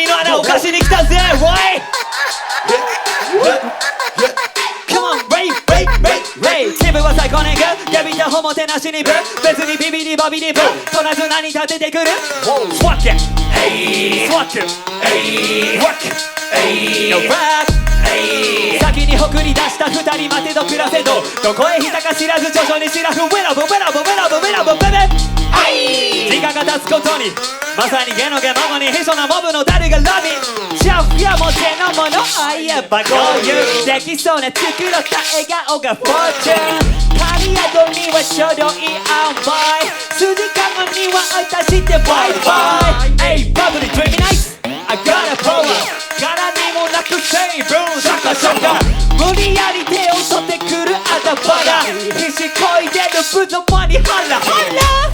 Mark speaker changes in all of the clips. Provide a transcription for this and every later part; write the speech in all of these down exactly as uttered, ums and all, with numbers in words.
Speaker 1: 耳の穴を貸しに来たぜ Why? Come on, Ray, Ray, Ray, Ray 気分は最高ねぐギビタホもてなしにぶ別にビビリバビリブ取らず何立ててくる Swat it, hey, swat it, hey, work it, hey, no rap先に送り出した二人待てど暮らせどどこへ来たか知らず徐々にシラフウェラブウェラブウェラブウェラブベベ時間が経つことにまさにゲのゲママにへそなモブの誰がラビシャフやも手のものあいえばこういうできそうな作ろった笑顔がフォーチュン神宿にはちょうどいい塩梅筋かごには渡してバイバイ Hey bubbly dreamy nights I got a power柄にもなく成分シャカシャカ無理やり手を取ってくるあたばが必死こいでるぶどまにハラハラ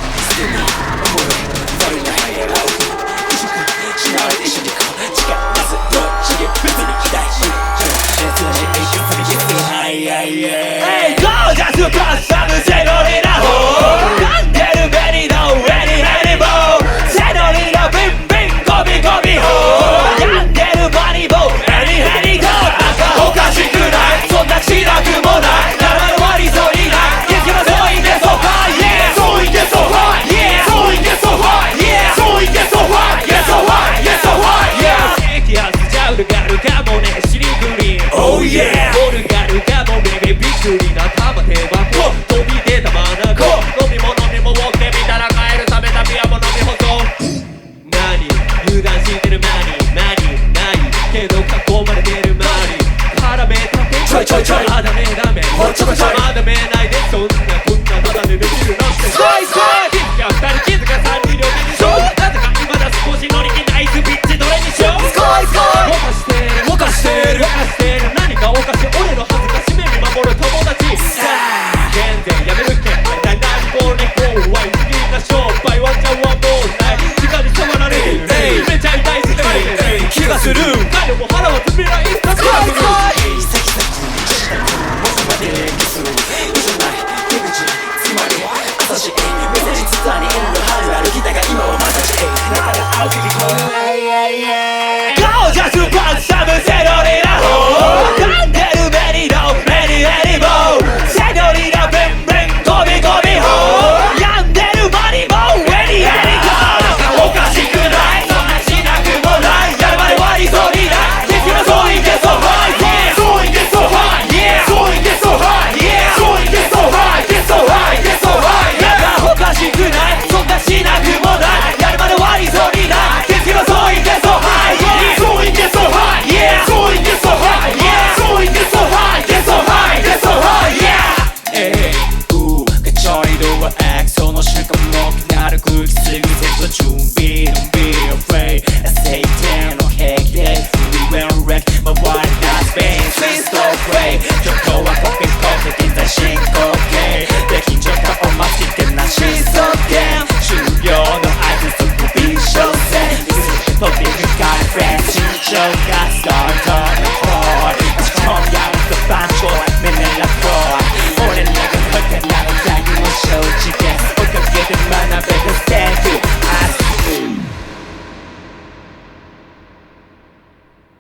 Speaker 1: Hey, gorgeous custom senorita ho Candle belly no any any bow Senorita bing bing gobi gobi ho Candle bunny bow any any go おかしくないそんなしなくもないなら割りそうにないいつもそういけそうか Yeah そういけそうか Yeah そういけそうか Yeah そういけそうか Yeah so high Yeah so high Yeah 激アツジャウルがあるかもねシリグリーン Oh yeah オルガルかもベビーびっくりな玉手箱飛び出たマナコ飲み物にもウォッケみたら帰る冷めたビアも飲み干そう何油断してるマニーマニーないけど囲まれてるマニー絡めたてちょいちょいちょいまだめだめもうちょいちょいまだめないでそんなこんなただでできるなんてスカイスカイ気づか二人気づか三人両手にしょなぜか今だ少し乗り気ナイスビッチどれにしようスカイスカイぼかしてるぼかしてるぼかしてる何かおかしい俺の恥ずかしめに守る友達さあ全然やめるけなにこれ怖いみんな商売ワンちゃんはもうない時間に触られるめちゃ痛い世界で気がする彼も腹はつめないスカイスカイ先々僕までキス以上ない手口つまり朝しメッセージツアーにいる春歩きだが今はまさしだから青く聞こえ